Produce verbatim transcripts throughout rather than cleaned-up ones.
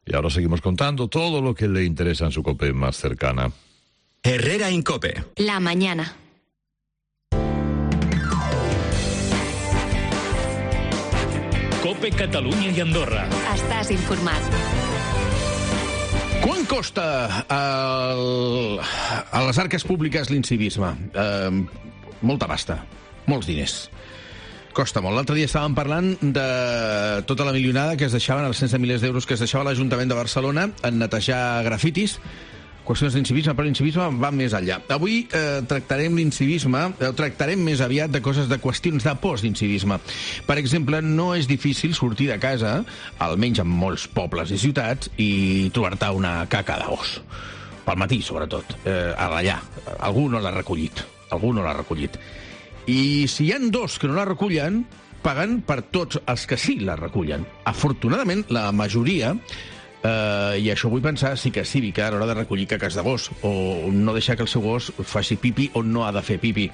Y ahora seguimos contando todo lo que le interesa en su COPE más cercana. Herrera Incope. La mañana. COPE Catalunya i Andorra. Estàs informat. Quan costa el, a les arques públiques l'incivisme? Eh, molta pasta, molts diners. Costa molt. L'altre dia estàvem parlant de tota la milionada que es deixaven, els cents de milers d'euros que es deixava l'Ajuntament de Barcelona en netejar grafitis. Qüestions d'incivisme, però l'incivisme va més enllà. Avui eh, tractarem l'incivisme, eh, tractarem més aviat de coses, de qüestions de post-incivisme. Per exemple, no és difícil sortir de casa, almenys en molts pobles i ciutats, i trobar-te una caca de gos. Pel matí, sobretot. Eh, allà. Algú no l'ha recollit. Algú no l'ha recollit. I si hi ha dos que no la recullen, paguen per tots els que sí la recullen. Afortunadament, la majoria... Uh, i això vull pensar sí que és cívica a l'hora de recollir caques de gos o no deixar que el seu gos faci pipi on no ha de fer pipi.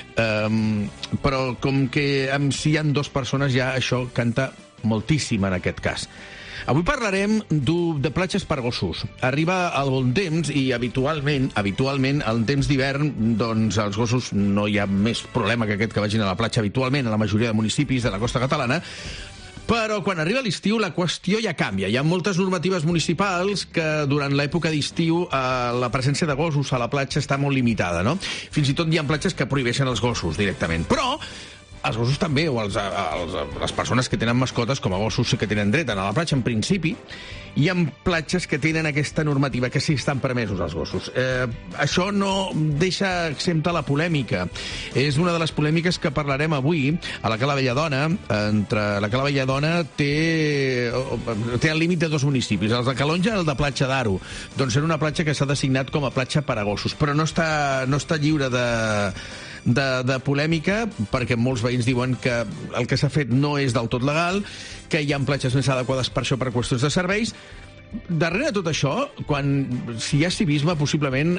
Um, però com que um, si hi ha dues persones ja això canta moltíssim en aquest cas. Avui parlarem de platges per gossos. Arriba el bon temps i habitualment, habitualment en temps d'hivern, doncs els gossos no hi ha més problema que aquest que vagin a la platja habitualment a la majoria de municipis de la costa catalana. Però quan arriba l'estiu la qüestió ja canvia. Hi ha moltes normatives municipals que durant l'època d'estiu eh, la presència de gossos a la platja està molt limitada, no? Fins i tot hi ha platges que prohibeixen els gossos directament. Però els gossos també, o els, els, les persones que tenen mascotes com a gossos sí que tenen dret a anar a la platja en principi. Hi ha platges que tenen aquesta normativa, que sí estan permesos els gossos. Eh, això no deixa exempta la polèmica. És una de les polèmiques que parlarem avui a la Cala Belladona. Entre la Cala Belladona té, té el límit de dos municipis, els de Calonja i el de Platja d'Aro. Doncs era una platja que s'ha designat com a platja per a gossos, però no està, no està lliure de... De, de polèmica, perquè molts veïns diuen que el que s'ha fet no és del tot legal, que hi ha platges més adequades per això, per qüestions de serveis. Darrere de tot això, quan si hi ha civisme, possiblement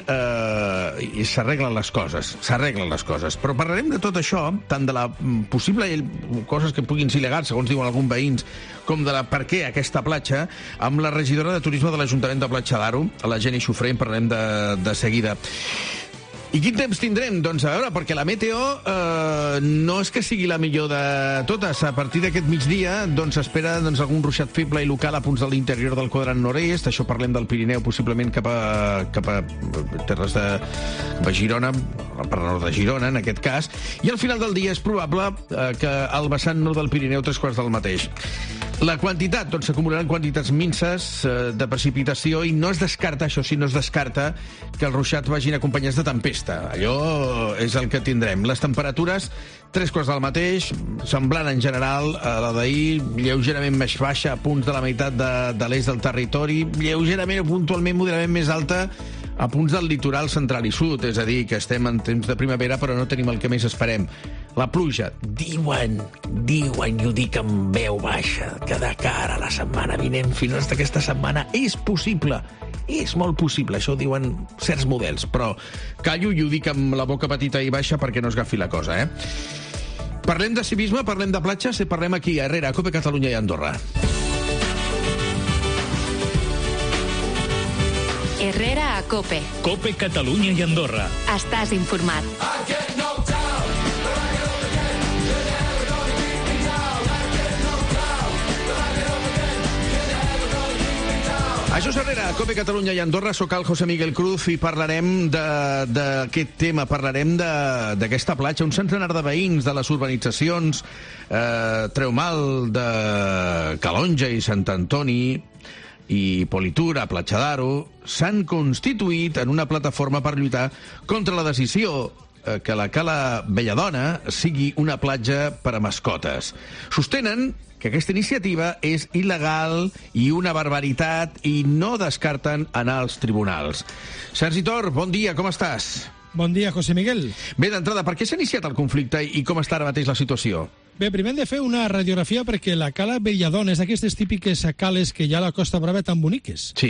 eh, s'arreglen les coses, s'arreglen les coses. Però parlarem de tot això, tant de la possible coses que puguin ser il·legals, segons diuen alguns veïns, com de la per què aquesta platja, amb la regidora de turisme de l'Ajuntament de Platja d'Aro, la Jenny Xufré, en parlarem de, de seguida. I quin temps tindrem? Doncs a veure, perquè la meteo eh, no és que sigui la millor de totes. A partir d'aquest migdia doncs s'espera doncs, algun ruixat feble i local a punts de l'interior del quadrant nord-est. Això parlem del Pirineu, possiblement cap a, cap a terres de, de Girona, per nord de Girona, en aquest cas. I al final del dia és probable eh, que al vessant nord del Pirineu tres quarts del mateix. La quantitat, doncs s'acumularan quantitats minces eh, de precipitació i no es descarta, això sí, no es descarta que els ruixats vagin acompanyats de tempesta. Allò és el que tindrem. Les temperatures, tres quarts del mateix, semblant en general a la d'ahir, lleugerament més baixa, a punts de la meitat de, de l'est del territori, lleugerament o puntualment moderadament més alta a punts del litoral central i sud, és a dir, que estem en temps de primavera però no tenim el que més esperem. La pluja, diuen, diuen, i ho dic amb veu baixa, que de cara a la setmana vinent, fins d'aquesta setmana, és possible, és molt possible, això ho diuen certs models, però callo i ho dic amb la boca petita i baixa perquè no es agafi la cosa, eh? Parlem de civisme, parlem de platges i parlem aquí a Herrera, a COPE Catalunya i Andorra. Herrera a COPE. COPE Catalunya i Andorra. Estàs informat. Això és Herrera, COPE Catalunya i Andorra. Soc el José Miguel Cruz i parlarem d'aquest tema, parlarem d'aquesta platja. Un centenar de veïns de les urbanitzacions eh, Treumal, de Calonja i Sant Antoni i Politura, Platja d'Aro, s'han constituït en una plataforma per lluitar contra la decisió que la Cala Belladona sigui una platja per a mascotes. Sostenen que aquesta iniciativa és il·legal i una barbaritat i no descarten anar als tribunals. Sergi Tor, bon dia, com estàs? Bon dia, José Miguel. Bé, d'entrada, per què s'ha iniciat el conflicte i com està ara mateix la situació? Bé, primer hem de fer una radiografia perquè la Cala Belladona és d'aquestes típiques cales que hi ha a la Costa Brava tan boniques. Sí.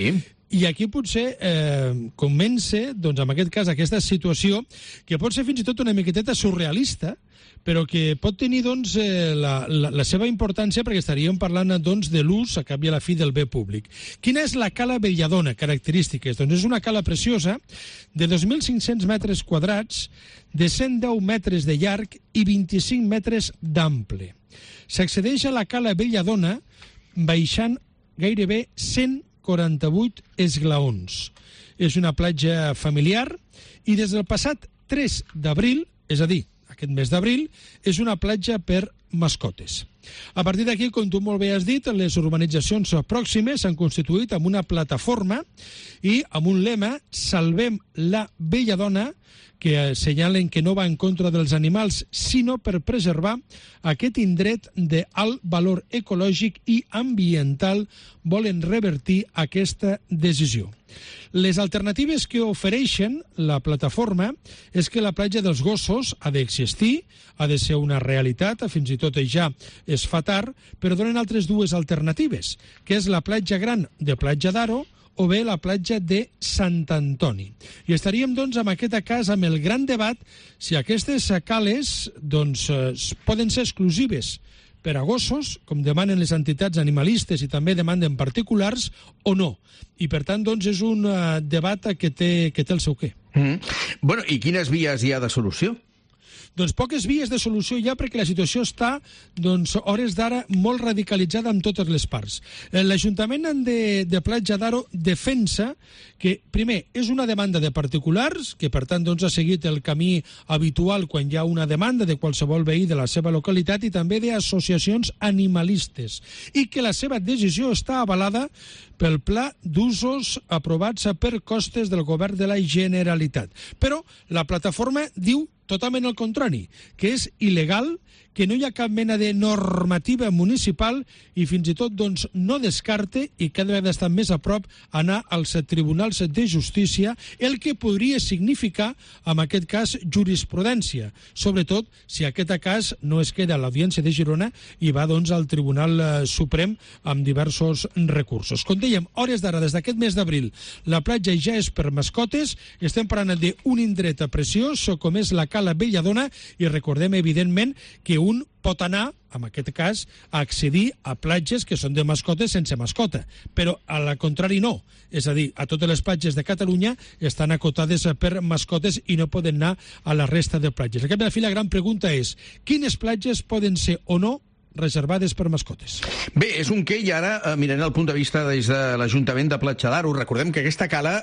I aquí potser eh, comença, doncs, en aquest cas, aquesta situació que pot ser fins i tot una miqueteta surrealista, però que pot tenir doncs, eh, la, la, la seva importància perquè estaríem parlant doncs, de l'ús a cap i a la fi del bé públic. Quina és la cala Belladona? Característiques. Doncs és una cala preciosa de dos mil cinc-cents metres quadrats, de cent deu metres de llarg i vint-i-cinc metres d'ample. S'accedeix a la cala Belladona baixant gairebé cent quaranta-vuit esglaons. És una platja familiar i des del passat tres d'abril, és a dir, aquest mes d'abril, és una platja per mascotes. A partir d'aquí, com tu molt bé has dit, les urbanitzacions pròximes s'han constituït amb una plataforma i amb un lema «Salvem la Belladona», que assenyalen que no va en contra dels animals, sinó per preservar aquest indret d'alt valor ecològic i ambiental, volen revertir aquesta decisió. Les alternatives que ofereixen la plataforma és que la platja dels gossos ha d'existir, ha de ser una realitat, fins i tot ja es fa tard, però donen altres dues alternatives, que és la platja gran de Platja d'Aro o bé la platja de Sant Antoni. I estaríem, doncs, en aquest cas amb el gran debat si aquestes cales doncs, poden ser exclusives per a gossos, com demanen les entitats animalistes i també demanden particulars, o no. I, per tant, doncs, és un debat que té, que té el seu què. Mm. Bueno, i quines vies hi ha de solució? Doncs poques vies de solució hi ha perquè la situació està, doncs, hores d'ara molt radicalitzada amb totes les parts. L'Ajuntament de, de Platja d'Aro defensa que, primer, és una demanda de particulars, que per tant doncs, ha seguit el camí habitual quan hi ha una demanda de qualsevol veí de la seva localitat i també d'associacions animalistes, i que la seva decisió està avalada pel pla d'usos aprovats per costes del govern de la Generalitat. Però la plataforma diu totalment el contrari, que és il·legal, que no hi ha cap mena de normativa municipal i fins i tot doncs, no descarte, i cada vegada està més a prop, anar als tribunals de justícia, el que podria significar, en aquest cas, jurisprudència, sobretot si aquest cas no es queda a l'Audiència de Girona i va doncs, al Tribunal Suprem amb diversos recursos. Com dèiem, hores d'ara, des d'aquest mes d'abril, la platja ja és per mascotes, estem parlant d'un indret preciós com és la Cala Belladona i recordem, evidentment, que un pot anar, en aquest cas, a accedir a platges que són de mascotes sense mascota, però al contrari no. És a dir, a totes les platges de Catalunya estan acotades per mascotes i no poden anar a la resta de platges. Al cap i a la fi, la gran pregunta és, quines platges poden ser o no reservades per mascotes? Bé, és un què i ara eh, mirant el punt de vista des de l'Ajuntament de Platja d'Aro. Recordem que aquesta cala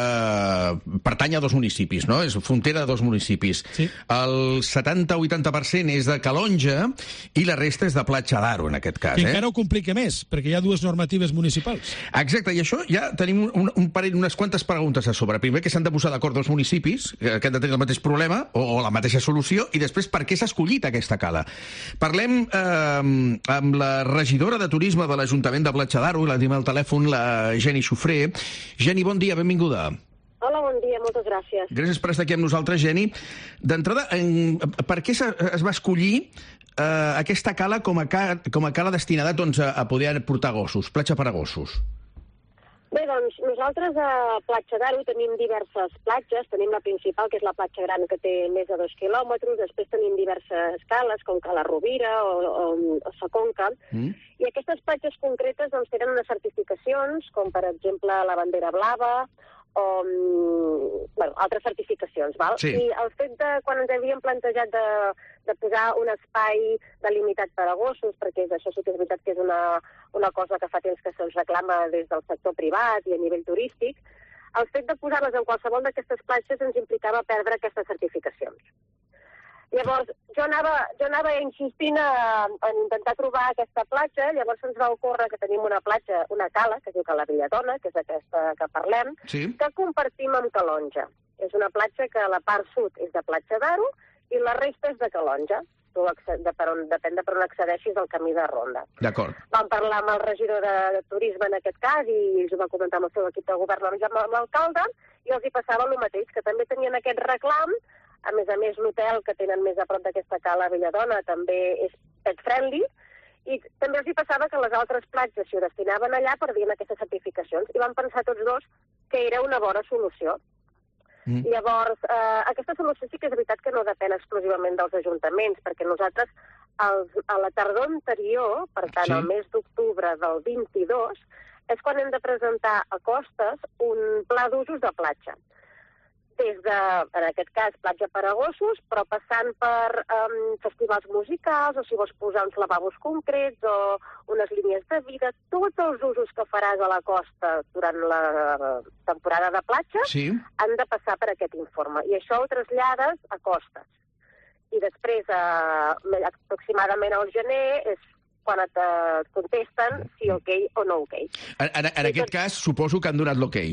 eh, pertany a dos municipis, no? És frontera de dos municipis. Sí. El setanta o vuitanta per cent és de Calonja i la resta és de Platja d'Aro, en aquest cas. Que eh? encara ho complica més, perquè hi ha dues normatives municipals. Exacte, i això ja tenim un, un parell, unes quantes preguntes a sobre. Primer, que s'han de posar d'acord dos municipis, que han de tenir el mateix problema o, o la mateixa solució, i després, per què s'ha escollit aquesta cala? Parlem eh, amb la regidora de Turisme de l'Ajuntament de Platja d'Aro, la tenim al telèfon, la Geni Xufré. Geni, bon dia, benvinguda. Hola, bon dia, moltes gràcies. Gràcies per estar aquí amb nosaltres, Geni. D'entrada, en, per què es va escollir eh, aquesta cala com a, com a cala destinada doncs, a, a poder portar gossos, platja per a gossos? Bé, doncs, nosaltres a Platja d'Aro tenim diverses platges. Tenim la principal, que és la platja gran, que té més de dos quilòmetres. Després tenim diverses cales, com Cala Rovira o, o, o Sa Conca. Mm. I aquestes platges concretes doncs, tenen unes certificacions, com per exemple la bandera blava, o bueno, altres certificacions, val? Sí. I el fet de, quan ens havíem plantejat de, de posar un espai delimitat per a gossos, perquè això sí que és veritat que és una, una cosa que fa temps que se'ns reclama des del sector privat i a nivell turístic, el fet de posar-les en qualsevol d'aquestes platges ens implicava perdre aquestes certificacions. Llavors, jo anava, jo anava insistint a, a intentar trobar aquesta platja, llavors ens va ocórrer que tenim una platja, una cala, que es diu Cala Belladona, que és aquesta que parlem, sí, que compartim amb Calonja. És una platja que la part sud és de Platja d'Aro i la resta és de Calonja. Tu de per on, depèn de per on accedeixis al camí de ronda. D'acord. Vam parlar amb el regidor de, de turisme en aquest cas i ells ho van comentar amb el seu equip de govern amb l'alcalde i els hi passava el mateix, que també tenien aquest reclam. A més a més, l'hotel que tenen més a prop d'aquesta cala Belladona també és pet friendly I també els hi passava que les altres platges s'hi destinaven allà perdien aquestes certificacions i van pensar tots dos que era una bona solució. Mm. Llavors, eh, aquesta solució sí que és veritat que no depèn exclusivament dels ajuntaments, perquè nosaltres els, a la tardor anterior, per tant, sí. el mes d'octubre del vint-i-dos, és quan hem de presentar a Costes un pla d'usos de platja. Des de, en aquest cas, platja per a gossos, però passant per um, festivals musicals, o si vols posar uns lavabos concrets, o unes línies de vida, tots els usos que faràs a la costa durant la temporada de platja sí. han de passar per aquest informe. I això ho trasllades a Costes. I després, eh, aproximadament al gener, és quan et contesten si ok o no ok. En, en, en aquest tot... cas, suposo que han donat l'ok.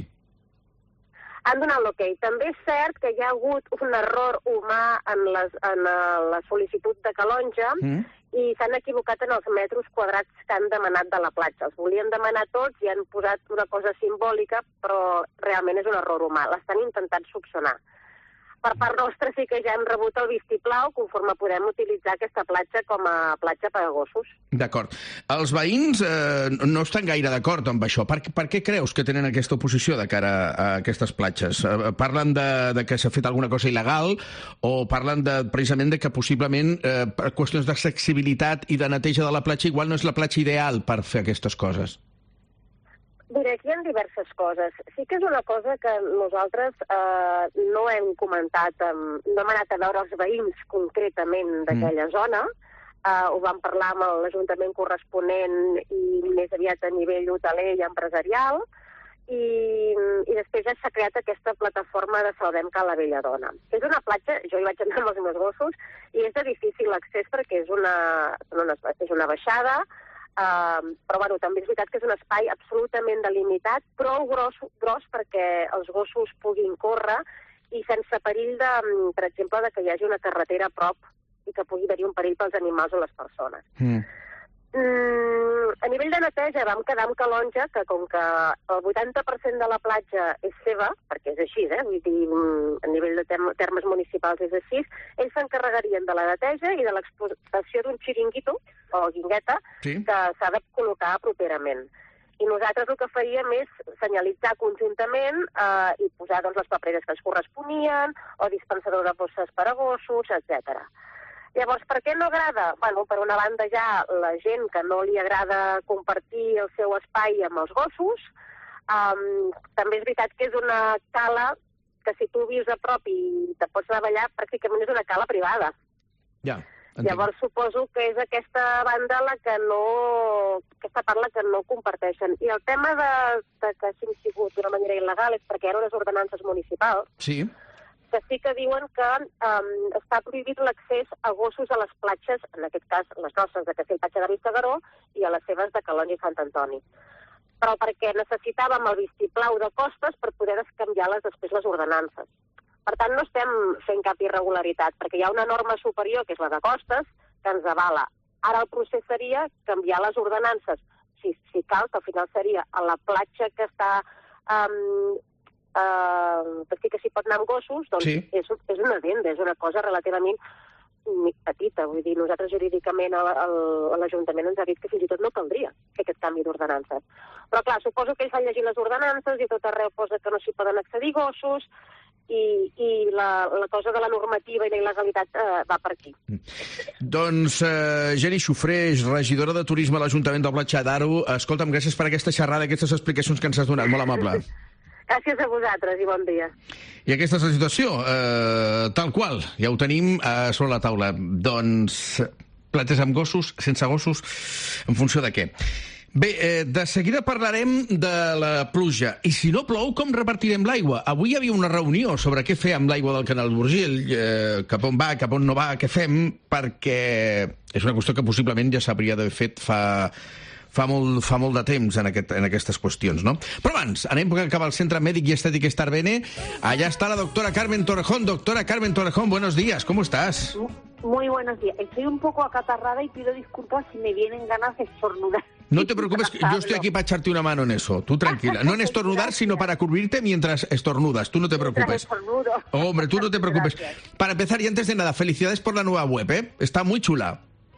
Han donat l'ok. També és cert que hi ha hagut un error humà en, les, en la sol·licitud de Calonja mm. i s'han equivocat en els metres quadrats que han demanat de la platja. Els volien demanar tots i han posat una cosa simbòlica, però realment és un error humà. L'estan intentant subsanar. Per part nostra sí que ja hem rebut el vistiplau conforme podem utilitzar aquesta platja com a platja per a gossos. D'acord. Els veïns eh, no estan gaire d'acord amb això. Per, per què creus que tenen aquesta oposició de cara a aquestes platges? Eh, parlen de, de que s'ha fet alguna cosa il·legal o parlen de, precisament de que possiblement eh, per qüestions d'accessibilitat i de neteja de la platja igual no és la platja ideal per fer aquestes coses? Diré, aquí hi ha diverses coses. Sí que és una cosa que nosaltres eh, no hem comentat, eh, no hem anat a veure els veïns concretament d'aquella mm. zona, eh, ho vam parlar amb l'Ajuntament corresponent i més aviat a nivell hoteler i empresarial, i, i després ja s'ha creat aquesta plataforma de Salvem Cala Belladona. És una platja, jo hi vaig anar amb els meus gossos, i és de difícil accés perquè és una, una, és una baixada, Uh, però bueno, també és veritat que és un espai absolutament delimitat, prou gros, gros perquè els gossos puguin córrer i sense perill, de, per exemple, de que hi hagi una carretera a prop i que pugui haver-hi un perill pels animals o les persones. Mm. Mm, a nivell de neteja vam quedar amb Calonja que com que el vuitanta per cent de la platja és seva, perquè és així, eh? Vull dir, a nivell de term termes municipals és així, ells s'encarregarien de la neteja i de l'explotació d'un xiringuito o guingueta sí. que s'ha de col·locar properament. I nosaltres el que faríem és senyalitzar conjuntament eh, i posar doncs, les papereres que ens corresponien o dispensador de bosses per a gossos, etcètera. Llavors, per què no agrada? Bueno, per una banda ja la gent que no li agrada compartir el seu espai amb els gossos. Um, també és veritat que és una cala que si tu vius a prop i te pots anar a ballar, pràcticament és una cala privada. Ja, entenc. Llavors suposo que és aquesta banda la que no... aquesta part la que no comparteixen. I el tema de, de que hagin sigut d'una manera il·legal és perquè eren unes ordenances municipals. Sí. Que sí que diuen que um, està prohibit l'accés a gossos a les platges, en aquest cas les nostres de Castell-Platja de Vistagaró i a les seves de Calonja i Sant Antoni. Però perquè necessitàvem el vistiplau de Costes per poder descanviar-les després les ordenances. Per tant, no estem fent cap irregularitat, perquè hi ha una norma superior, que és la de Costes, que ens avala. Ara el procés seria canviar les ordenances, si, si cal, que al final seria a la platja que està... Um, Uh, perquè que s'hi pot anar amb gossos, doncs sí. és, és una venda, és una cosa relativament petita. Vull dir, nosaltres jurídicament a l'Ajuntament ens ha dit que fins i tot no caldria fer aquest canvi d'ordenances. Però clar, suposo que ells van llegir les ordenances i tot arreu posa que no s'hi poden accedir gossos i, i la, la cosa de la normativa i la il·legalitat uh, va per aquí. Doncs uh, Geni Xufré, regidora de Turisme a l'Ajuntament del Platja d'Aro, escolta'm, gràcies per aquesta xerrada, aquestes explicacions que ens has donat, molt amable. Gràcies a vosaltres i bon dia. I aquesta és la situació, eh, tal qual, ja ho tenim eh, sobre la taula. Doncs platges amb gossos, sense gossos, en funció de què. Bé, eh, de seguida parlarem de la pluja. I si no plou, com repartirem l'aigua? Avui hi havia una reunió sobre què fer amb l'aigua del canal d'Urgell, eh, cap on va, cap on no va, què fem, perquè és una qüestió que possiblement ja s'hauria d'haver fet fa... Fa molt, fa molt de temps en, aquest, en aquestes qüestions, ¿no? Però abans, anem cap al Centre Mèdic i Estètic Starbene. Allá está la doctora Carmen Torrejón. Doctora Carmen Torrejón, buenos días, ¿cómo estás? Muy buenos días. Estoy un poco acatarrada y pido disculpas si me vienen ganas de estornudar. No te preocupes, yo estoy aquí para echarte una mano en eso. Tú tranquila. No en estornudar, sino para cubrirte mientras estornudas. Tú no te preocupes. Oh, hombre, tú no te preocupes. Para empezar, y antes de nada, felicidades por la nueva web, ¿eh? Está muy chula.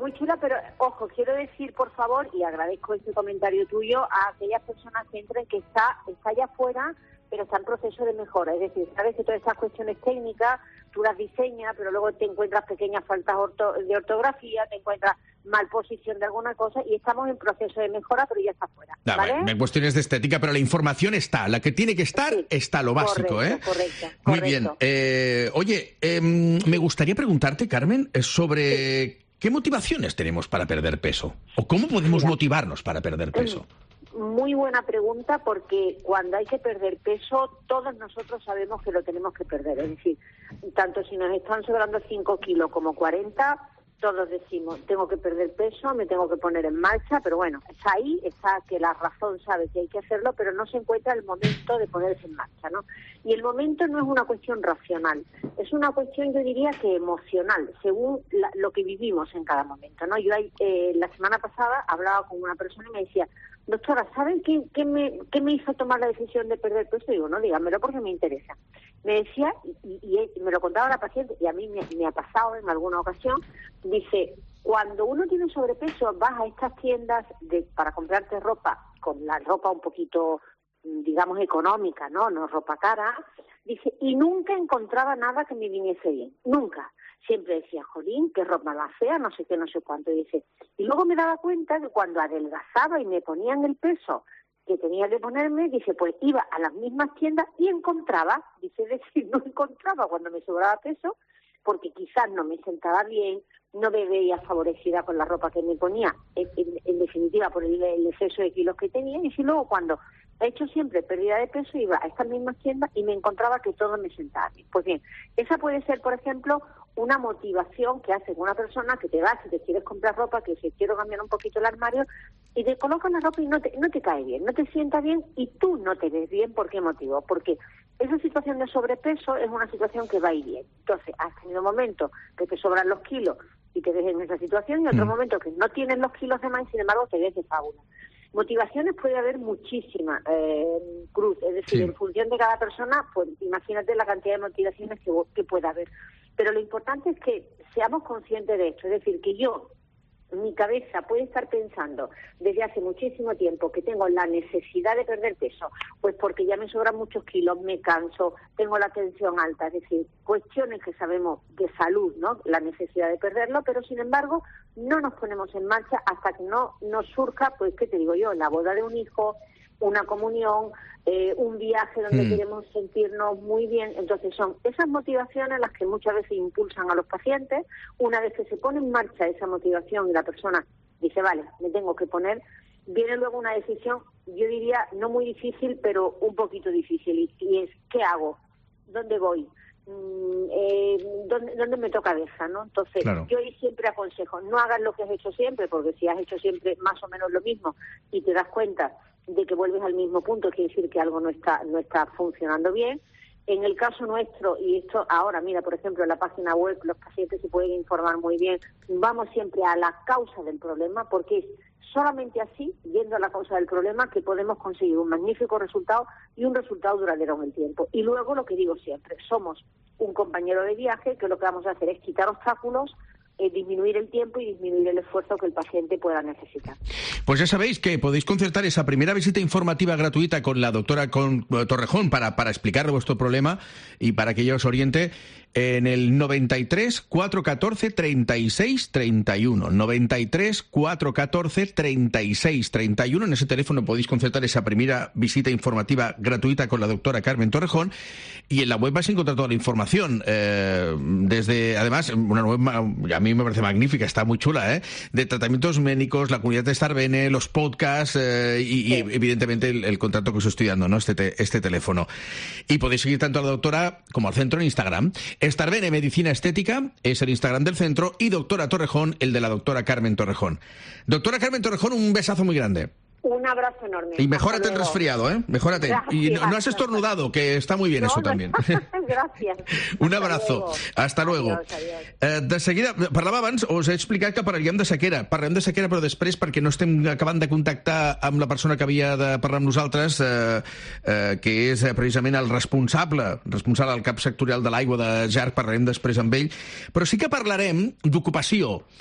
muy chula, pero ojo, quiero decir, por favor, y agradezco este comentario tuyo, a aquellas personas que entren que está, está allá afuera, pero está en proceso de mejora. Es decir, sabes que todas estas cuestiones técnicas tú las diseñas, pero luego te encuentras pequeñas faltas orto, de ortografía, te encuentras mal posición de alguna cosa, y estamos en proceso de mejora, pero ya está fuera. No, ¿vale? bueno, cuestiones de estética, pero la información está. La que tiene que estar, sí, está lo básico, correcto, ¿eh? Correcto, Muy correcto. bien. Eh, oye, eh, me gustaría preguntarte, Carmen, sobre sí. qué motivaciones tenemos para perder peso. ¿O cómo podemos Mira, motivarnos para perder peso? Muy buena pregunta, porque cuando hay que perder peso, todos nosotros sabemos que lo tenemos que perder. Es decir, tanto si nos están sobrando cinco kilos como cuarenta, todos decimos, tengo que perder peso, me tengo que poner en marcha, pero bueno, está ahí, está que la razón sabe que hay que hacerlo, pero no se encuentra el momento de ponerse en marcha, ¿no? Y el momento no es una cuestión racional, es una cuestión, yo diría que emocional, según la, lo que vivimos en cada momento, ¿no? Yo eh, la semana pasada hablaba con una persona y me decía, doctora, ¿saben qué, qué, me, qué me hizo tomar la decisión de perder peso? Y digo, no, dígamelo porque me interesa. Me decía, y, y, y me lo contaba la paciente, y a mí me, me ha pasado en alguna ocasión, dice, cuando uno tiene sobrepeso, vas a estas tiendas de, para comprarte ropa, con la ropa un poquito, digamos, económica, ¿no? No ropa cara, dice, y nunca encontraba nada que me viniese bien, nunca. Siempre decía, jolín, qué ropa más fea, no sé qué, no sé cuánto, y dice, y luego me daba cuenta que cuando adelgazaba y me ponían el peso que tenía que ponerme, dice, pues iba a las mismas tiendas y encontraba, dice, es decir, no encontraba cuando me sobraba peso, porque quizás no me sentaba bien, no me veía favorecida con la ropa que me ponía, en, en, en definitiva por el, el exceso de kilos que tenía, y si luego cuando he hecho siempre pérdida de peso, iba a estas mismas tiendas y me encontraba que todo me sentaba bien. Pues bien, esa puede ser, por ejemplo, una motivación que hace una persona que te va, si te quieres comprar ropa, que si quiero cambiar un poquito el armario, y te colocas la ropa y no te, no te cae bien, no te sienta bien, y tú no te ves bien. ¿Por qué motivo? Porque esa situación de sobrepeso es una situación que va y viene. Entonces, has tenido momentos que te sobran los kilos y te ves en esa situación, y otros mm. momentos que no tienes los kilos de más y sin embargo te ves de fábula. Motivaciones puede haber muchísimas, eh, Cruz, es decir, sí. en función de cada persona, pues imagínate la cantidad de motivaciones que, que pueda haber. Pero lo importante es que seamos conscientes de esto, es decir, que yo, mi cabeza puede estar pensando desde hace muchísimo tiempo que tengo la necesidad de perder peso, pues porque ya me sobran muchos kilos, me canso, tengo la tensión alta, es decir, cuestiones que sabemos de salud, ¿no? La necesidad de perderlo, pero sin embargo no nos ponemos en marcha hasta que no nos surja, pues, ¿qué te digo yo? La boda de un hijo, una comunión, eh, un viaje donde mm. queremos sentirnos muy bien. Entonces son esas motivaciones las que muchas veces impulsan a los pacientes. Una vez que se pone en marcha esa motivación y la persona dice, vale, me tengo que poner, viene luego una decisión, yo diría, no muy difícil, pero un poquito difícil, y, y es, ¿qué hago? ¿Dónde voy? Mm, eh, ¿dónde, ¿Dónde me toca cabeza, no? Entonces, claro. yo siempre aconsejo, no hagas lo que has hecho siempre, porque si has hecho siempre más o menos lo mismo y te das cuenta de que vuelves al mismo punto, quiere decir que algo no está no está funcionando bien. En el caso nuestro, y esto ahora, mira, por ejemplo, en la página web los pacientes se pueden informar muy bien, vamos siempre a la causa del problema, porque es solamente así, yendo a la causa del problema, que podemos conseguir un magnífico resultado y un resultado duradero en el tiempo. Y luego, lo que digo siempre, somos un compañero de viaje, que lo que vamos a hacer es quitar obstáculos, Eh, disminuir el tiempo y disminuir el esfuerzo que el paciente pueda necesitar. Pues ya sabéis que podéis concertar esa primera visita informativa gratuita con la doctora con, uh, Torrejón para, para explicarle vuestro problema y para que ella os oriente en el noventa y tres, cuatrocientos catorce, treinta y seis, treinta y uno. noventa y tres, cuatrocientos catorce, treinta y seis, treinta y uno. En ese teléfono podéis concertar esa primera visita informativa gratuita con la doctora Carmen Torrejón, y en la web vais a encontrar toda la información. Eh, desde, además, una web a mí me parece magnífica, está muy chula, ¿eh? De tratamientos médicos, la comunidad de Starbene, los podcasts eh, y, sí. y evidentemente el, el contrato que os estoy dando, ¿no? Este, te, este teléfono. Y podéis seguir tanto a la doctora como al centro en Instagram. Starbene Medicina Estética es el Instagram del centro, y doctora Torrejón, el de la doctora Carmen Torrejón. Doctora Carmen Torrejón, un besazo muy grande. Un abrazo enorme. Y mejórate el resfriado, ¿eh? Mejórate. Gracias. Y no, no has estornudado, que está muy bien no, eso no. también. Gràcies. Un abrazo. Hasta luego. Adiós, adiós. Eh, de seguida, parlava abans, us he explicat que parlaríem de sequera. Parlem de sequera, però després, perquè no estem acabant de contactar amb la persona que havia de parlar amb nosaltres, eh, eh, que és precisament el responsable, responsable del cap sectorial de l'aigua de J A R C, parlarem després amb ell. Però sí que parlarem d'ocupació.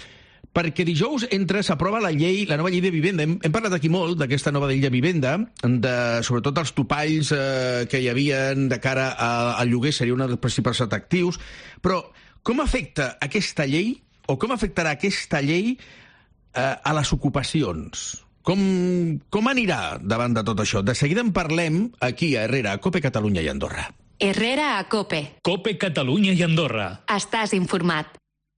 perquè dijous entra, s'aprova la llei, la nova llei de vivenda. Hem, hem parlat aquí molt d'aquesta nova llei de vivenda, de, sobretot els topalls eh, que hi havia de cara a, al lloguer, seria un dels principals atractius, però com afecta aquesta llei, o com afectarà aquesta llei eh, a les ocupacions? Com, com anirà davant de tot això? De seguida en parlem aquí a Herrera, a COPE Catalunya i Andorra. Herrera a COPE. COPE Catalunya i Andorra. Estàs informat.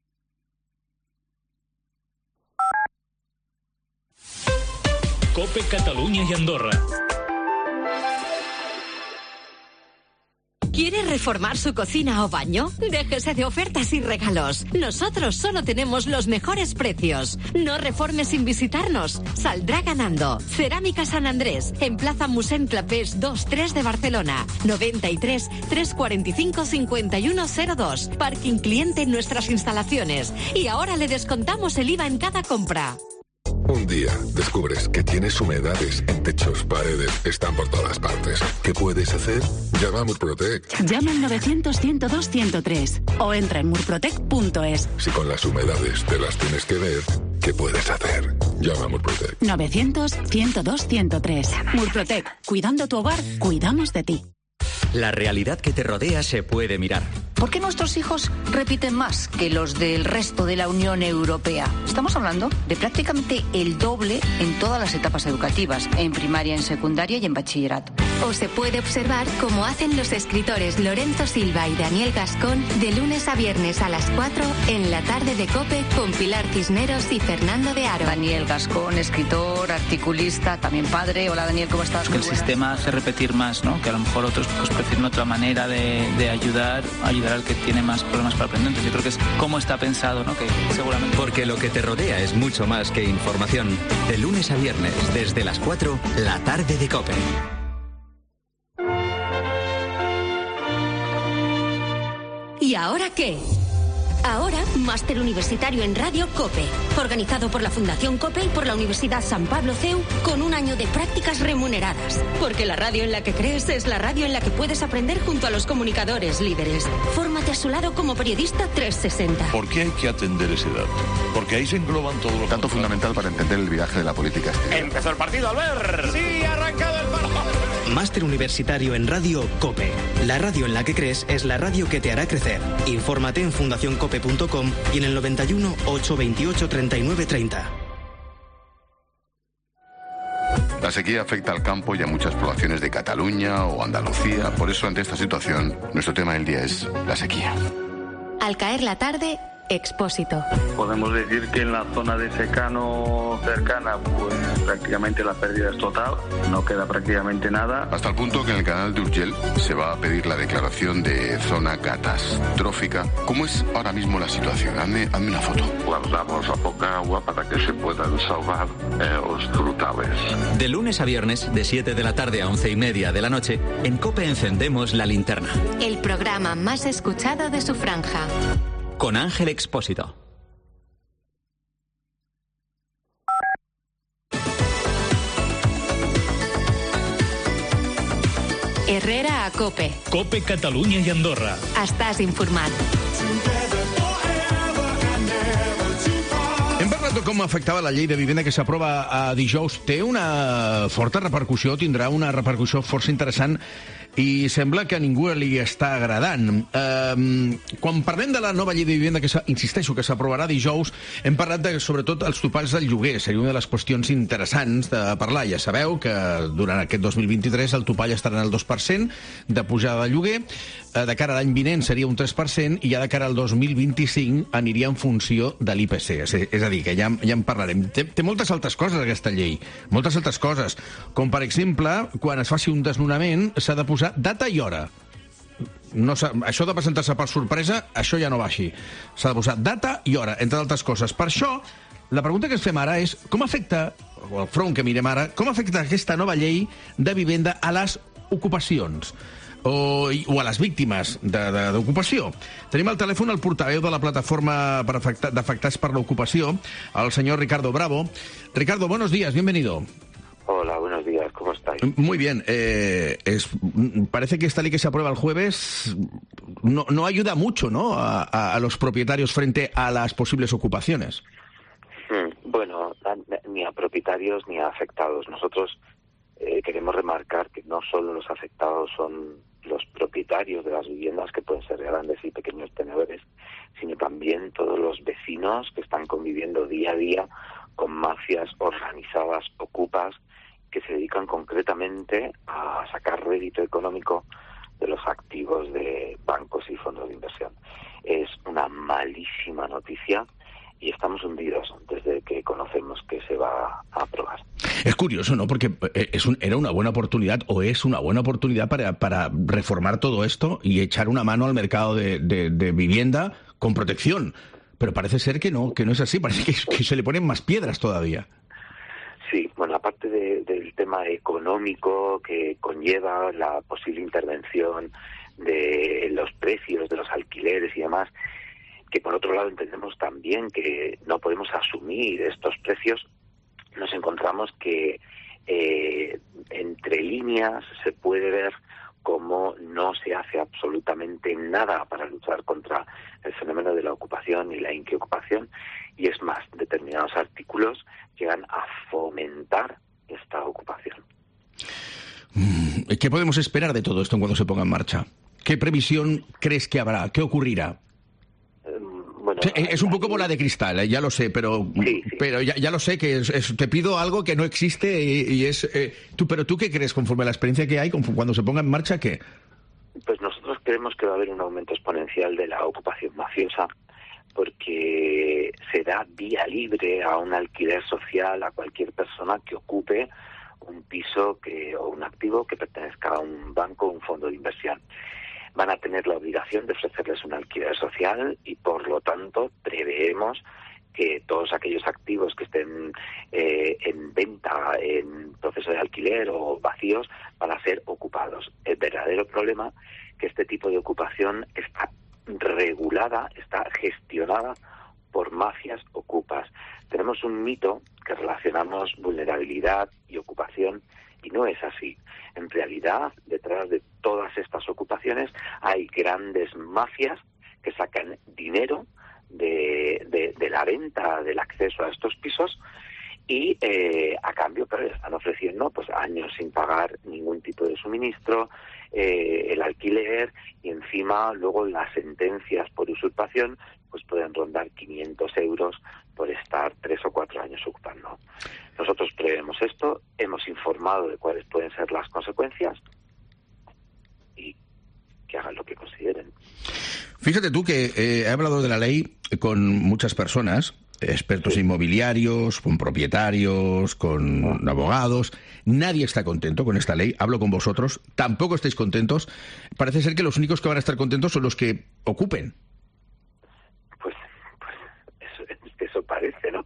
COPE Catalunya i Andorra. ¿Quiere reformar su cocina o baño? Déjese de ofertas y regalos. Nosotros solo tenemos los mejores precios. No reforme sin visitarnos. Saldrá ganando. Cerámica San Andrés, en Plaza Musén Clapés dos tres de Barcelona. noventa y tres, trescientos cuarenta y cinco, cincuenta y uno cero dos. Parking cliente en nuestras instalaciones. Y ahora le descontamos el I V A en cada compra. Un día descubres que tienes humedades en techos, paredes, están por todas partes. ¿Qué puedes hacer? Llama a Murprotec. Llama al novecientos, ciento dos, ciento tres o entra en murprotec punto es. Si con las humedades te las tienes que ver, ¿qué puedes hacer? Llama a Murprotec. novecientos, ciento dos, ciento tres. Murprotec. Cuidando tu hogar, cuidamos de ti. La realidad que te rodea se puede mirar. ¿Por qué nuestros hijos repiten más que los del resto de la Unión Europea? Estamos hablando de prácticamente el doble en todas las etapas educativas, en primaria, en secundaria y en bachillerato. O se puede observar cómo hacen los escritores Lorenzo Silva y Daniel Gascón de lunes a viernes a las cuatro en la tarde de COPE con Pilar Cisneros y Fernando de Aro. Daniel Gascón, escritor, articulista, también padre. Hola Daniel, ¿cómo estás? Que el sistema hace repetir más, ¿no? Que a lo mejor otros pues, prefieren otra manera de, de ayudar, ayudar al que tiene más problemas para aprender. Entonces yo creo que es cómo está pensado, ¿no? Que seguramente... Porque lo que te rodea es mucho más que información. De lunes a viernes, desde las cuatro, la tarde de COPE. ¿Y ahora qué? Ahora, máster universitario en Radio COPE, organizado por la Fundación COPE y por la Universidad San Pablo C E U, con un año de prácticas remuneradas. Porque la radio en la que crees es la radio en la que puedes aprender junto a los comunicadores líderes. Fórmate a su lado como periodista trescientos sesenta. ¿Por qué hay que atender ese dato? Porque ahí se engloban todos los... Dato fundamental para entender el viraje de la política exterior. Empezó el partido, Albert. Sí, ha arrancado el partido. Máster universitario en Radio COPE. La radio en la que crees es la radio que te hará crecer. Infórmate en fundación cope punto com y en el noventa y uno, ochocientos veintiocho, treinta y nueve treinta. La sequía afecta al campo y a muchas poblaciones de Cataluña o Andalucía. Por eso, ante esta situación, nuestro tema del día es la sequía. Al caer la tarde, Expósito. Podemos decir que en la zona de secano cercana, pues prácticamente la pérdida es total, no queda prácticamente nada. Hasta el punto que en el canal de Urgell se va a pedir la declaración de zona catastrófica. ¿Cómo es ahora mismo la situación? Hazme, hazme una foto. Guardamos a poca agua para que se puedan salvar eh, los frutales. De lunes a viernes, de siete de la tarde a once y media de la noche, en COPE encendemos la linterna. El programa más escuchado de su franja. Con Ángel Expósito. Herrera a COPE. COPE Catalunya i Andorra. Estàs informat. Hem parlat de com afectava la llei de vivenda que s'aprova a dijous. Té una forta repercussió, tindrà una repercussió força interessant i sembla que a ningú li està agradant. Um, quan parlem de la nova llei de vivenda, que insisteixo que s'aprovarà dijous, hem parlat de, sobretot, els topalls del lloguer. Seria una de les qüestions interessants de parlar. Ja sabeu que durant aquest dos mil vint-i-tres el topall estarà en el dos per cent de pujada de lloguer, de cara a l'any vinent seria un tres per cent i ja de cara al dos mil vint-i-cinc aniria en funció de l'I P C. És, és a dir, que ja, ja en parlarem. Té, té moltes altres coses aquesta llei, moltes altres coses, com per exemple, quan es faci un desnonament s'ha de posar data i hora. No, això de presentar-se per sorpresa, això ja no va així. S'ha de posar data i hora, entre altres coses. Per això, la pregunta que ens fem ara és com afecta, o el front que mirem ara, com afecta aquesta nova llei de vivenda a les ocupacions o, o a les víctimes d'ocupació. Tenim al telèfon el portaveu de la plataforma per afectar, d'afectats per l'ocupació, el senyor Ricardo Bravo. Ricardo, buenos días, bienvenido. Hola, buenos días, ¿cómo estáis? Muy bien. Eh, es, parece que esta ley que se aprueba el jueves no, no ayuda mucho, ¿no?, a, a los propietarios frente a las posibles ocupaciones. ni a propietarios ni a afectados. Nosotros eh, queremos remarcar que no solo los afectados son los propietarios de las viviendas, que pueden ser grandes y pequeños tenedores, sino también todos los vecinos que están conviviendo día a día con mafias organizadas, ocupas, que se dedican concretamente a sacar rédito económico de los activos de bancos y fondos de inversión. Es una malísima noticia y estamos hundidos desde que conocemos que se va a aprobar. Es curioso, ¿no? Porque es un, era una buena oportunidad, o es una buena oportunidad para, para reformar todo esto y echar una mano al mercado de, de, de vivienda con protección. Pero parece ser que no, que no es así. Parece que, que se le ponen más piedras todavía. Sí, bueno, aparte de, del tema económico que conlleva la posible intervención de los precios de los alquileres y demás, que por otro lado entendemos también que no podemos asumir estos precios, nos encontramos que eh, entre líneas se puede ver cómo no se hace absolutamente nada para luchar contra el fenómeno de la ocupación y la inquiocupación, y es más, determinados artículos llegan a fomentar esta ocupación. ¿Qué podemos esperar de todo esto cuando se ponga en marcha? ¿Qué previsión crees que habrá? ¿Qué ocurrirá? Bueno, es un poco bola de cristal, ¿eh? Ya lo sé, pero sí, sí. pero ya, ya lo sé que es, es, te pido algo que no existe y, y es... Eh, tú, pero ¿tú qué crees, conforme a la experiencia que hay, cuando se ponga en marcha, qué? Pues nosotros creemos que va a haber un aumento exponencial de la ocupación mafiosa, porque se da vía libre a un alquiler social a cualquier persona que ocupe un piso que, o un activo que pertenezca a un banco o un fondo de inversión. Van a tener la obligación de ofrecerles un alquiler social y, por lo tanto, preveemos que todos aquellos activos que estén eh, en venta, en proceso de alquiler o vacíos, van a ser ocupados. El verdadero problema es que este tipo de ocupación está regulada, está gestionada por mafias ocupas. Tenemos un mito que relacionamos vulnerabilidad y ocupación, y no es así. En realidad, detrás de todas estas ocupaciones hay grandes mafias que sacan dinero de, de, de la venta, del acceso a estos pisos, y eh, a cambio pero están ofreciendo pues años sin pagar ningún tipo de suministro, eh, el alquiler, y encima luego las sentencias por usurpación pues pueden rondar quinientos euros por estar tres o cuatro años ocupando. Nosotros prevemos esto, hemos informado de cuáles pueden ser las consecuencias y que hagan lo que consideren. Fíjate tú que eh, he hablado de la ley con muchas personas, expertos inmobiliarios, con propietarios, con abogados. Nadie está contento con esta ley. Hablo con vosotros. Tampoco estáis contentos. Parece ser que los únicos que van a estar contentos son los que ocupen. Pues, pues eso, eso parece, ¿no?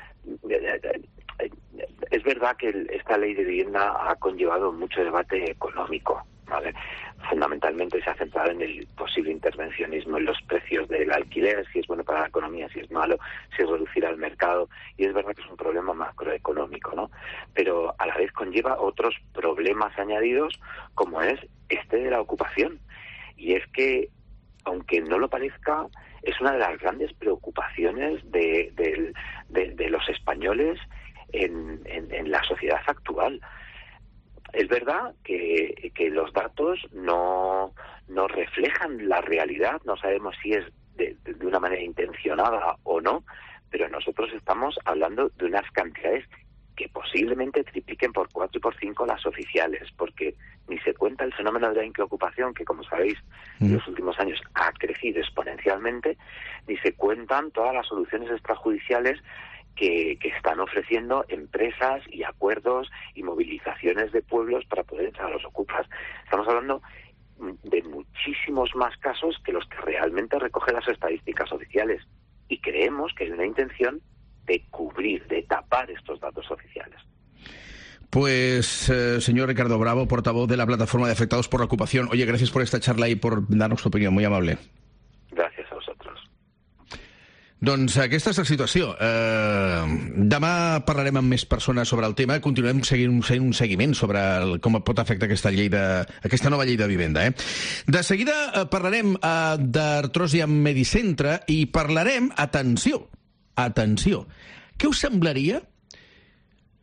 Es verdad que esta ley de vivienda ha conllevado mucho debate económico, ¿vale? Fundamentalmente se ha centrado en el posible intervencionismo en los precios del alquiler, si es bueno para la economía, si es malo, si es reducir al mercado, y es verdad que es un problema macroeconómico, ¿no? Pero a la vez conlleva otros problemas añadidos, como es este de la ocupación. Y es que, aunque no lo parezca, es una de las grandes preocupaciones de, de, de, de los españoles en, en, en la sociedad actual. Es verdad que, que los datos no, no reflejan la realidad, no sabemos si es de, de una manera intencionada o no, pero nosotros estamos hablando de unas cantidades que posiblemente tripliquen por cuatro y por cinco las oficiales, porque ni se cuenta el fenómeno de la inquiocupación, que como sabéis en los últimos años ha crecido exponencialmente, ni se cuentan todas las soluciones extrajudiciales Que, que están ofreciendo empresas y acuerdos y movilizaciones de pueblos para poder echar a los ocupas. Estamos hablando de muchísimos más casos que los que realmente recogen las estadísticas oficiales, y creemos que hay una intención de cubrir, de tapar estos datos oficiales. Pues, eh, señor Ricardo Bravo, portavoz de la Plataforma de Afectados por la Ocupación, oye, gracias por esta charla y por darnos tu opinión, muy amable. Gràcies a vosaltres. Doncs aquesta és la situació. Eh, demà parlarem amb més persones sobre el tema. Continuem seguint un, un seguiment sobre el, com pot afectar aquesta llei de, aquesta nova llei de vivenda. Eh? De seguida eh, parlarem eh, d'Artrosi amb Medicentre i parlarem, atenció, atenció, què us semblaria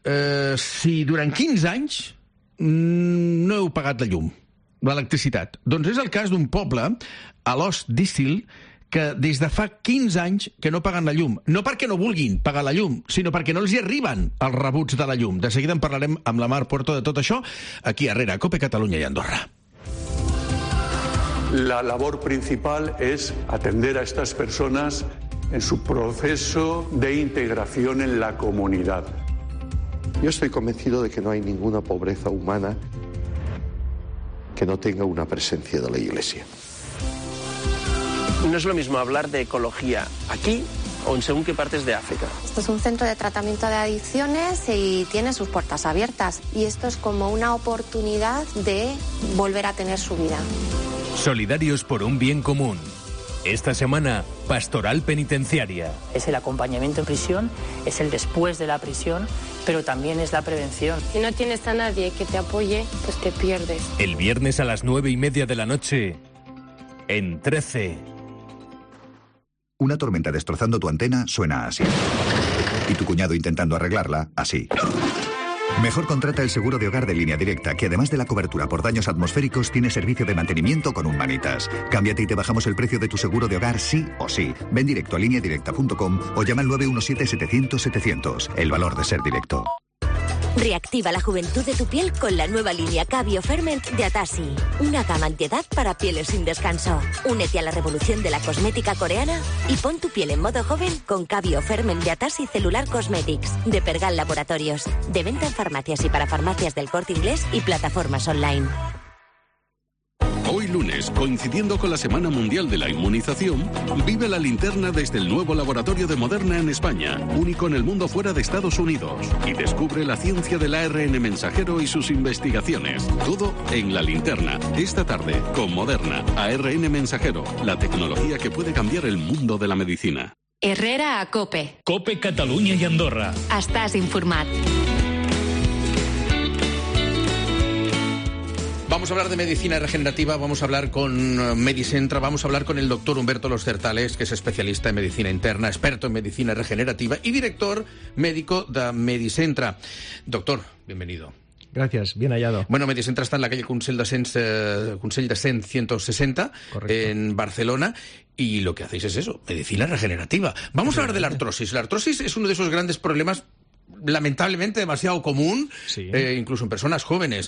eh, si durant quinze anys mm, no heu pagat la llum, l'electricitat. Doncs és el cas d'un poble, a l'Os d'Íssil, que des de fa quinze anys que no paguen la llum. No perquè no vulguin pagar la llum, sinó perquè no els hi arriben els rebuts de la llum. De seguida en parlarem amb la Mar Puerto de tot això, aquí a Herrera, COPE Catalunya i Andorra. La labor principal es atender a estas personas en su proceso de integración en la comunidad. Yo estoy convencido de que no hay ninguna pobreza humana que no tenga una presencia de la Iglesia. No es lo mismo hablar de ecología aquí o en según qué partes de África. Esto es un centro de tratamiento de adicciones y tiene sus puertas abiertas. Y esto es como una oportunidad de volver a tener su vida. Solidarios por un bien común. Esta semana, Pastoral Penitenciaria. Es el acompañamiento en prisión, es el después de la prisión, pero también es la prevención. Si no tienes a nadie que te apoye, pues te pierdes. El viernes a las nueve y media de la noche, en trece. Una tormenta destrozando tu antena suena así. Y tu cuñado intentando arreglarla, así. Mejor contrata el seguro de hogar de Línea Directa, que además de la cobertura por daños atmosféricos, tiene servicio de mantenimiento con un manitas. Cámbiate y te bajamos el precio de tu seguro de hogar sí o sí. Ven directo a línea directa punto com o llama al nueve uno siete setecientos setecientos. El valor de ser directo. Reactiva la juventud de tu piel con la nueva línea Cabio Ferment de Atasi. Una gama antiedad para pieles sin descanso. Únete a la revolución de la cosmética coreana y pon tu piel en modo joven con Cabio Ferment de Atasi Cellular Cosmetics de Pergal Laboratorios. De venta en farmacias y para farmacias del Corte Inglés y plataformas online. Hoy lunes, coincidiendo con la Semana Mundial de la Inmunización, vive la linterna desde el nuevo laboratorio de Moderna en España, único en el mundo fuera de Estados Unidos, y descubre la ciencia del A R N mensajero y sus investigaciones. Todo en la linterna, esta tarde, con Moderna, A R N mensajero, la tecnología que puede cambiar el mundo de la medicina. Herrera a COPE. COPE Catalunya i Andorra. Estàs informat. Vamos a hablar de medicina regenerativa, vamos a hablar con Medicentra, vamos a hablar con el doctor Humberto Los Certales, que es especialista en medicina interna, experto en medicina regenerativa y director médico de Medicentra. Doctor, bienvenido. Gracias, bien hallado. Bueno, Medicentra está en la calle Consell de Cent, eh, Consell de Cent ciento sesenta, correcto, en Barcelona, y lo que hacéis es eso, medicina regenerativa. Vamos a hablar de la artrosis. La artrosis es uno de esos grandes problemas lamentablemente demasiado común, sí. eh, incluso en personas jóvenes.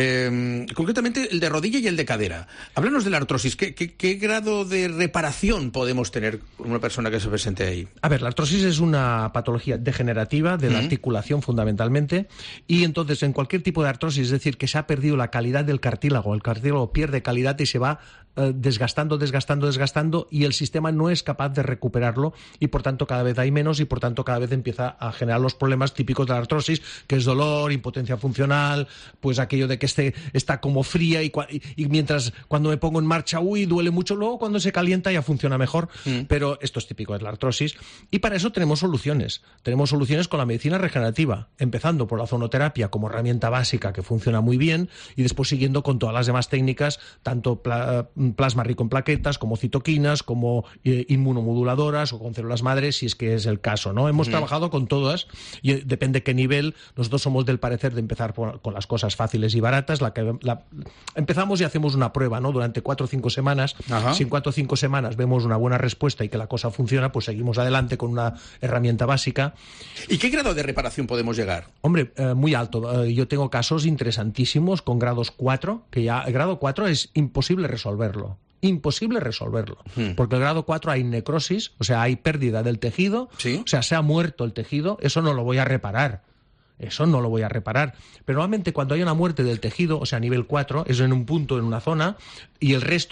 Eh, concretamente el de rodilla y el de cadera. Háblanos de la artrosis. ¿Qué, qué, qué grado de reparación podemos tener con una persona que se presente ahí? A ver, la artrosis es una patología degenerativa de la uh-huh. articulación fundamentalmente, y entonces en cualquier tipo de artrosis, es decir, que se ha perdido la calidad del cartílago, el cartílago pierde calidad y se va eh, desgastando, desgastando, desgastando, y el sistema no es capaz de recuperarlo, y por tanto cada vez hay menos, y por tanto cada vez empieza a generar los problemas típicos de la artrosis, que es dolor, impotencia funcional, pues aquello de que esté, está como fría y, y, y mientras cuando me pongo en marcha, uy, duele mucho, luego cuando se calienta ya funciona mejor, mm. pero esto es típico de la artrosis, y para eso tenemos soluciones. Tenemos soluciones con la medicina regenerativa, empezando por la zonoterapia como herramienta básica que funciona muy bien, y después siguiendo con todas las demás técnicas, tanto pla plasma rico en plaquetas, como citoquinas, como eh, inmunomoduladoras o con células madres, si es que es el caso, ¿no? Hemos mm. trabajado con todas, y depende de qué nivel. Nosotros somos del parecer de empezar por, con las cosas fáciles y baratas. La que, la, empezamos y hacemos una prueba, ¿no? Durante cuatro o cinco semanas. Ajá. Si en cuatro o cinco semanas vemos una buena respuesta y que la cosa funciona, pues seguimos adelante con una herramienta básica. ¿Y qué grado de reparación podemos llegar? Hombre, eh, muy alto. Eh, yo tengo casos interesantísimos con grados cuatro, que ya el grado cuatro es imposible resolverlo. Imposible resolverlo, hmm. porque el grado cuatro hay necrosis, o sea, hay pérdida del tejido, ¿sí? O sea, se ha muerto el tejido, eso no lo voy a reparar. Eso no lo voy a reparar. Pero normalmente cuando hay una muerte del tejido, o sea, a nivel cuatro, es en un punto, en una zona, y el resto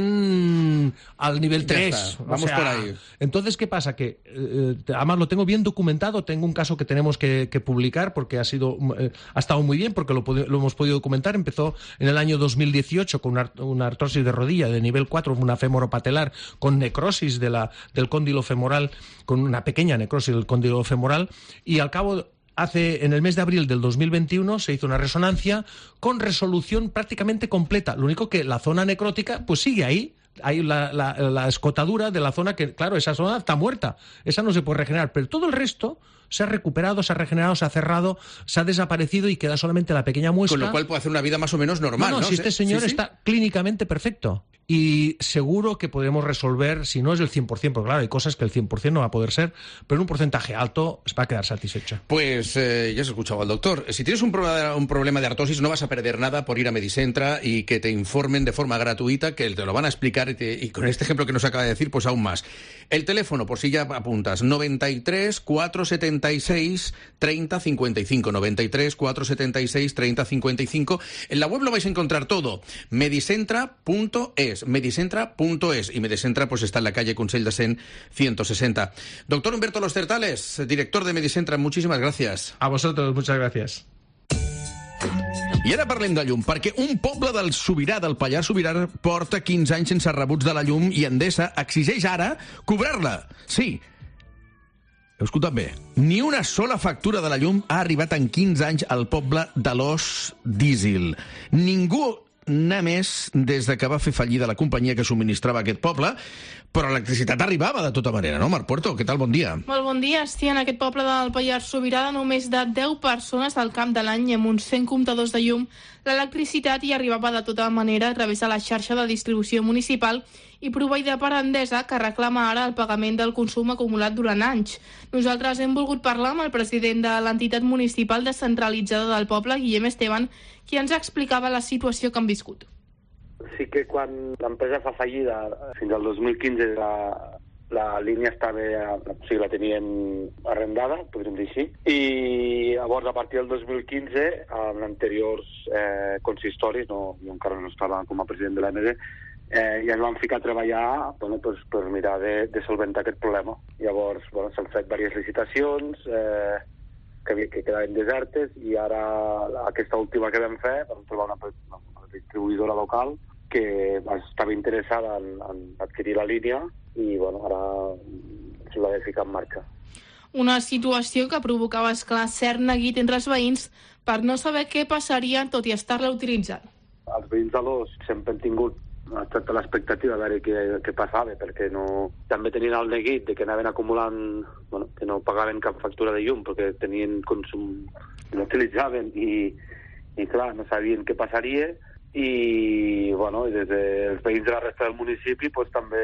están al nivel tres. Vamos, o sea, por ahí. Entonces, ¿qué pasa? Que eh, además lo tengo bien documentado. Tengo un caso que tenemos que, que publicar porque ha sido eh, ha estado muy bien, porque lo, lo hemos podido documentar. Empezó en el año dos mil dieciocho con una, una artrosis de rodilla de nivel cuatro, una femoropatelar, con necrosis de la, del cóndilo femoral, con una pequeña necrosis del cóndilo femoral, y al cabo... Hace, en el mes de abril del dos mil veintiuno se hizo una resonancia con resolución prácticamente completa. Lo único que la zona necrótica pues sigue ahí, hay la, la, la escotadura de la zona que, claro, esa zona está muerta, esa no se puede regenerar, pero todo el resto se ha recuperado, se ha regenerado, se ha cerrado, se ha desaparecido y queda solamente la pequeña muestra. Con lo cual puede hacer una vida más o menos normal, ¿no? No, no, si este señor sí, sí. está clínicamente perfecto. Y seguro que podremos resolver, si no es el cien por cien, porque claro, hay cosas que el cien por cien no va a poder ser, pero en un porcentaje alto va a quedar satisfecho. Pues eh, ya has escuchado al doctor. Si tienes un problema, un problema de artrosis, no vas a perder nada por ir a Medicentra y que te informen de forma gratuita, que te lo van a explicar y, te, y con este ejemplo que nos acaba de decir, pues aún más. El teléfono, por si ya apuntas, noventa y tres, cuatrocientos setenta y seis, treinta cincuenta y cinco, noventa y tres, cuatrocientos setenta y seis, treinta cincuenta y cinco. En la web lo vais a encontrar todo, medicentra punto es. medicentra punto es, y Medicentra pues está en la calle Consell de Cent ciento sesenta. Doctor Humberto Los Certales, director de Medicentra, muchísimas gracias. A vosotros, muchas gracias. I ara parlem de llum, perquè un poble del Sobirà, del Pallars Sobirà, porta quinze anys sense rebuts de la llum i Endesa exigeix ara cobrar-la. Sí, heu escoltat bé. Ni una sola factura de la llum ha arribat en quinze anys al poble de l'Os Dísil. Ningú n'ha més des de que va fer fallida la companyia que subministrava aquest poble, però l'electricitat arribava de tota manera, no, Marc Puerto? Què tal? Bon dia. Molt bon dia. Sí, en aquest poble del Pallars Sobirà, de només de deu persones al camp de l'any i amb uns cent comptadors de llum, l'electricitat hi arribava de tota manera a través de la xarxa de distribució municipal i proveïda per Endesa, que reclama ara el pagament del consum acumulat durant anys. Nosaltres hem volgut parlar amb el president de l'entitat municipal descentralitzada del poble, Guillem Esteban, qui ens explicava la situació que han viscut. Sí que quan l'empresa fa fallida, fins al dos mil quinze la, la línia estava, o sigui, la tenien arrendada, podríem dir així, i llavors a partir del dos mil quinze, en anteriors eh, consistoris, no, jo encara no estava com a president de l'A M D, eh, ja ens vam ficar a treballar bueno, pues, per mirar de, de solventar aquest problema. Llavors bueno, s'han fet diverses licitacions, eh, que, que quedaven desertes, i ara aquesta última que vam fer vam trobar una, una distribuïdora local que estava interessada en, en adquirir la línia i bueno, ara s'ho ha de ficar en marxa. Una situació que provocava, esclar, cert neguit entre els veïns per no saber què passaria tot i estar-la utilitzant. Els veïns de l'Os sempre han tingut estat a l'expectativa de veure què, què passava, perquè no... també tenien el neguit de que anaven acumulant, bueno, que no pagaven cap factura de llum perquè tenien consum, no utilitzaven i, i clar, no sabien què passaria i, bueno, i des dels veïns de la resta del municipi pues, també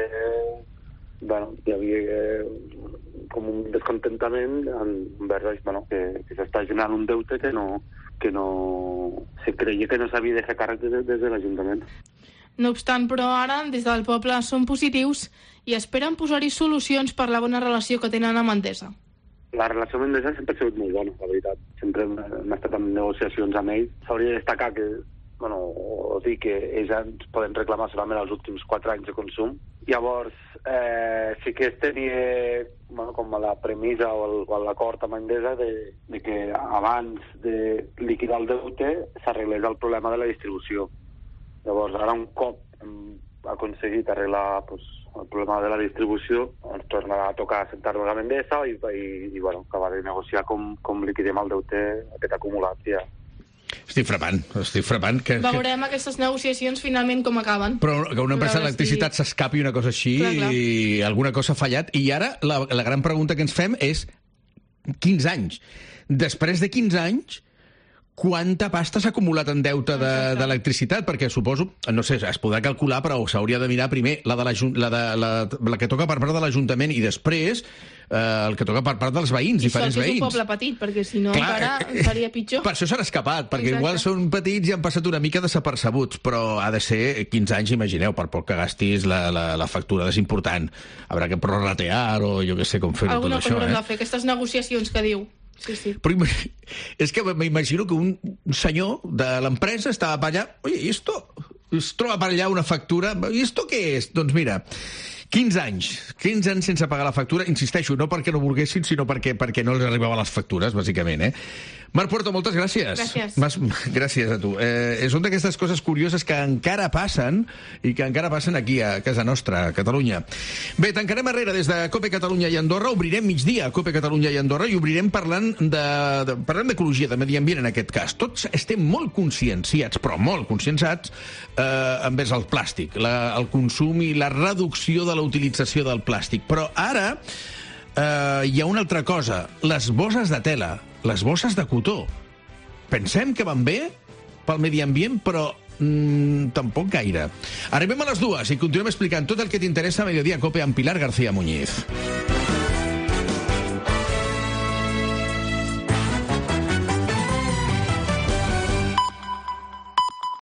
bueno, hi havia eh, com un descontentament envers bueno, que, que s'està generant un deute que no, que no se creia que no s'havia de fer càrrec des, des de l'Ajuntament. No obstant, però ara, des del poble, són positius i esperen posar-hi solucions per la bona relació que tenen amb Endesa. La relació amb Endesa sempre ha sigut molt bona, la veritat. Sempre hem estat en negociacions amb ells. S'hauria de destacar que, bueno, o dir que ells ens poden reclamar solament els últims quatre anys de consum. Llavors, eh, sí que es tenia bueno, com a la premissa o l'acord amb Endesa de, de que abans de liquidar el deute s'arreglés el problema de la distribució. Llavors, ara un cop hem aconseguit arreglar pues, el problema de la distribució, ens tornarà a tocar sentar-nos amb Endesa i, i, i bueno, acabar de negociar com, com liquidem el deute aquest acumulat ja. Estic frapant, estic frapant. Que, Veurem que... aquestes negociacions finalment com acaben. Però que una empresa d'electricitat si... s'escapi una cosa així clar, clar. I alguna cosa ha fallat. I ara la, la gran pregunta que ens fem és quinze anys. Després de quinze anys, quanta pasta s'ha acumulat en deute d'electricitat? De, perquè suposo, no sé, es podrà calcular, però s'hauria de mirar primer la, de la, la, de, la, la que toca per part de l'Ajuntament i després eh, el que toca per part dels veïns, I diferents veïns. I és un poble petit, perquè si no clar, encara seria pitjor. Per això s'han escapat, perquè exacte. Igual són petits i han passat una mica desapercebuts, però ha de ser quinze anys, imagineu, per poc que gastis la, la, la factura, és important. Haurà que prorratear o jo què sé com fer-ho tot això. Alguna cosa eh? de fer, aquestes negociacions que diu. Sí, sí. Però és que m'imagino que un senyor de l'empresa estava per allà, oye, ¿y esto? Es troba per allà una factura, ¿y esto qué es? Doncs mira, quinze anys, quinze anys sense pagar la factura, insisteixo, no perquè no volguessin, sinó perquè, perquè no els arribaven les factures, bàsicament, eh? Marc Puerto, moltes gràcies. Gràcies. Mas, gràcies a tu. Eh, són d'aquestes coses curioses que encara passen i que encara passen aquí a casa nostra, a Catalunya. Bé, tancarem arrere des de COPE Catalunya i Andorra, obrirem migdia a COPE Catalunya i Andorra i obrirem parlant de, de, parlant d'ecologia, de medi ambient en aquest cas. Tots estem molt conscienciats, però molt conscienciats, eh, envers el plàstic, la, el consum i la reducció de la utilització del plàstic. Però ara eh, hi ha una altra cosa, les bosses de tela, les bosses de cotó. Pensem que van bé pel medi ambient, però mm, tampoc gaire. Arribem a les dues i continuem explicant tot el que t'interessa a Mediodía Cope amb Pilar García Muñiz.